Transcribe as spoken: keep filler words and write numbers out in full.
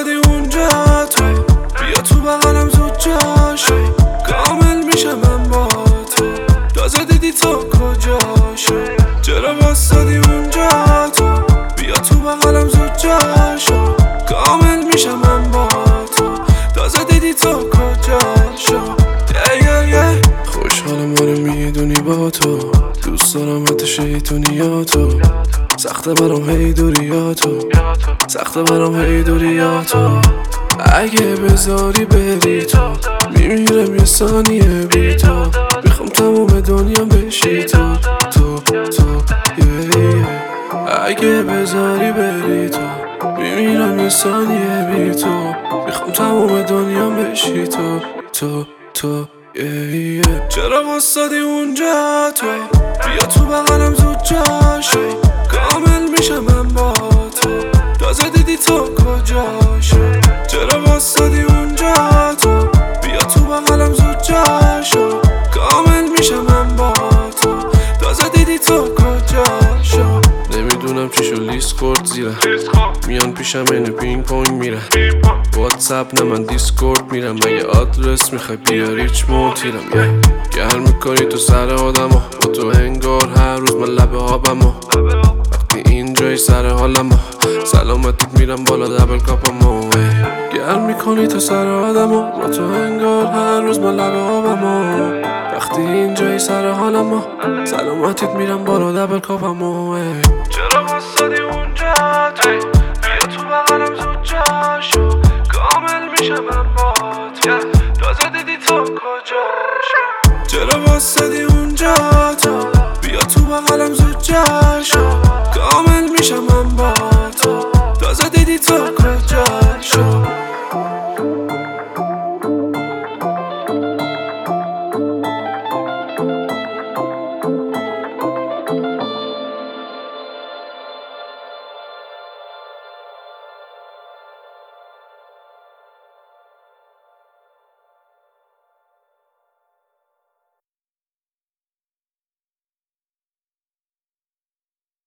واسادی اونجا تو، بیا تو بغلم زود جاشو، کامل میشم من با تو، تازه دیدی تو کجاشو. چرا واسادی اونجا تو، بیا تو بغلم زود جاشو، کامل میشم من با تو، تازه دیدی تو کجاشو. خوشحالم آره میدونی با تو، دوست دارم حتی شیطونیاتو، سخته برام هی دوریاتو، سخته برام هی دوریاتو. اگه بذاری بری تو، میمیرم یه ثانیه بی تو، میخوام تموم دنیا بشی تو تو تو یه یه. اگه بذاری بری تو، میمیرم یه ثانیه بی تو، میخوام تموم دنیا بشی تو تو تو یه یه. چرا واسادی اونجا تو، بیا تو بغلم زود جاشو، کامل میشم من با تو، تازه دیدی تو کجاشو. چرا واسادی اونجا تو، بیا تو بغلم زود جاشو، کامل میشم من با تو، تازه دیدی تو کجاشو. نمیدونم چیشو لیست خورد زیره، میان پیشم اینو پینگ پونگ میره، واتساپ نه من دیسکورد میرم، مگه آدرس میخوای بیاری هیچ موتیرم. گرم میکنی تو سر آدمو، با تو انگار هر روز من لبه آبمو، وقتی اینجایی سر حالمو، سلامتیت میرم بالا دبل کاپمو. گرم میکنی تو سر آدمو، با تو انگار هر روز من لبه آبمو، وقتی اینجایی سر حالمو، سلامتیت میرم بالا دبل کاپمو. چرا واسادی اونجا تو، بیا تو بغلم زود جاشو، کامل میشم من با تو، تازه دیدی تو کجاشو. چرا واسادی اونجا تو، بیا تو بغلم زود جاشو، کامل میشم من با تو، تازه دیدی تو